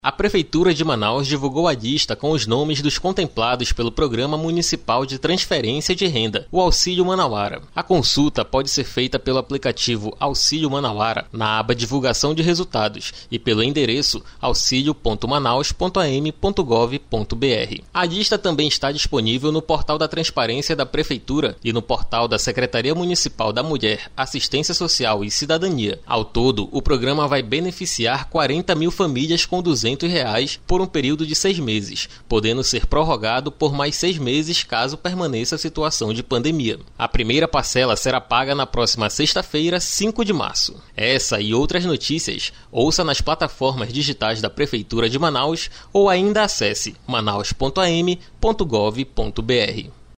A Prefeitura de Manaus divulgou a lista com os nomes dos contemplados pelo Programa Municipal de Transferência de Renda, o Auxílio Manauara. A consulta pode ser feita pelo aplicativo Auxílio Manauara, na aba Divulgação de Resultados, e pelo endereço auxilio.manaus.am.gov.br. A lista também está disponível no portal da Transparência da Prefeitura e no portal da Secretaria Municipal da Mulher, Assistência Social e Cidadania. Ao todo, o programa vai beneficiar 40 mil famílias com R$200 por um período de 6 meses, podendo ser prorrogado por mais 6 meses caso permaneça a situação de pandemia. A primeira parcela será paga na próxima sexta-feira, 5 de março. Essa e outras notícias, ouça nas plataformas digitais da Prefeitura de Manaus ou ainda acesse manaus.am.gov.br.